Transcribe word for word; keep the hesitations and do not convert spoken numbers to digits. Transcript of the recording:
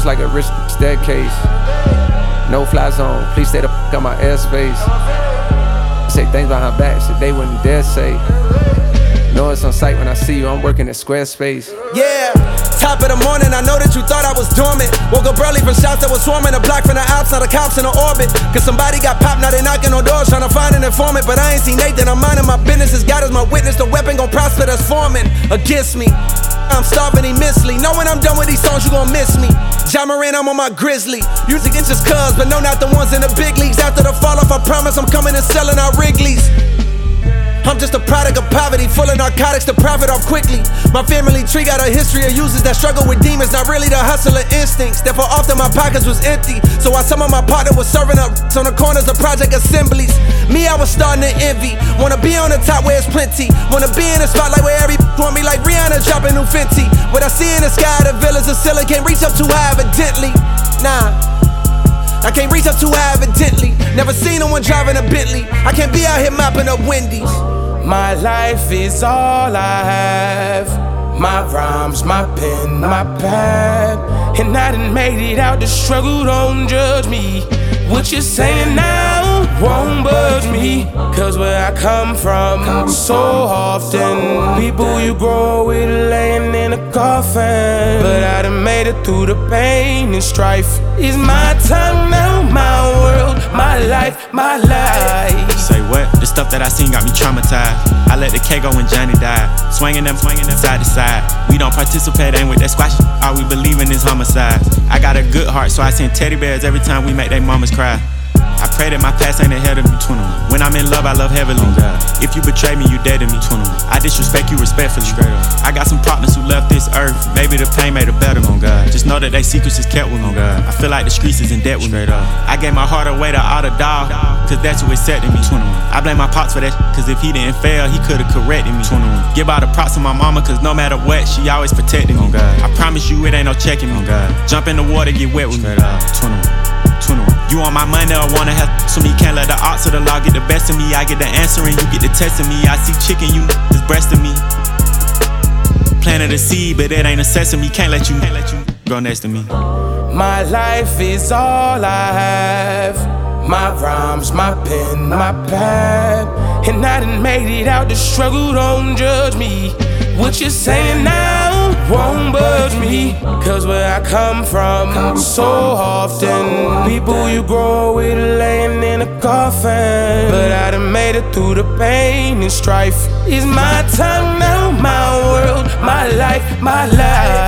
just like a rich staircase. No fly zone, please stay the f*** out my airspace. Say things behind back, shit they wouldn't dare say. Know it's on sight when I see you, I'm working at Squarespace. Yeah, top of the morning, I know that you thought I was dormant. Woke up early from shots that was swarming. A block from the ops, now the cops in the orbit. Cause somebody got popped, now they knocking on doors trying to find an informant. But I ain't seen Nathan, I'm minding my business. As God is my witness, the weapon gon' prosper that's forming against me. I'm starving immensely. Know when I'm done with these songs, you gon' miss me. Ja Morant, I'm on my grizzly. Music ain't just cuz, but no, not the ones in the big leagues. After the fall off, I promise I'm coming and selling out Wrigley's. I'm just a product of poverty, full of narcotics to profit off quickly. My family tree got a history of users that struggle with demons, not really the hustler instincts. Therefore often my pockets was empty, so while some of my partner was serving up on the corners of project assemblies, me I was starting to envy. Wanna be on the top where it's plenty, wanna be in the spotlight where every want me like Rihanna dropping new Fenty. What I see in the sky, the villas of ceiling can't reach up too high evidently. Nah, I can't reach up too high evidently. Never seen no one driving a Bentley. I can't be out here mopping up Wendy's. My life is all I have. My rhymes, my pen, my pad. And I done made it out the struggle, don't judge me. What you're saying now won't budge me. Cause where I come from, so often people you grow with laying in a coffin. But I done made it through the pain and strife. It's my time now, my world, my life, my life. Say what? The stuff that I seen got me traumatized. I let the K go when Johnny died. Swinging them, swinging them side to side. We don't participate, ain't with that squash. All we believe in is homicide. I got a good heart, so I send teddy bears every time we make they mamas cry. I pray that my past ain't ahead of me, twenty-one. When I'm in love, I love heavily. Oh, if you betray me, you dead to me, twenty-one. I disrespect you respectfully. Straight up. I got some partners who left this earth. Maybe the pain made it better, on God. Just know that they secrets is kept with me, on God. I feel like the streets is in debt with Straight me. Up. I gave my heart away to all the dog, cause that's who accepted me, twenty-one. I blame my pops for that, cause if he didn't fail, he could've corrected me, twenty-one. Give all the props to my mama, cause no matter what, she always protected me, on God. I promise you it ain't no checking me, on God. Jump in the water, get wet with Straight me, up. twenty-one. twenty-one. You on my money or wanna have so me, can't let the odds of the law get the best of me. I get the answer and you get the test of me. I see chicken, you is breasting me. Planted a seed, but it ain't a sesame. Can't let you, can't let you go next to me. My life is all I have. My rhymes, my pen, my pad. And I done made it out the struggle, don't judge me. What you're saying now won't budge me. Cause where I come from, so often people you grow with laying in a coffin. But I done made it through the pain and strife. It's my time now, my world, my life, my life.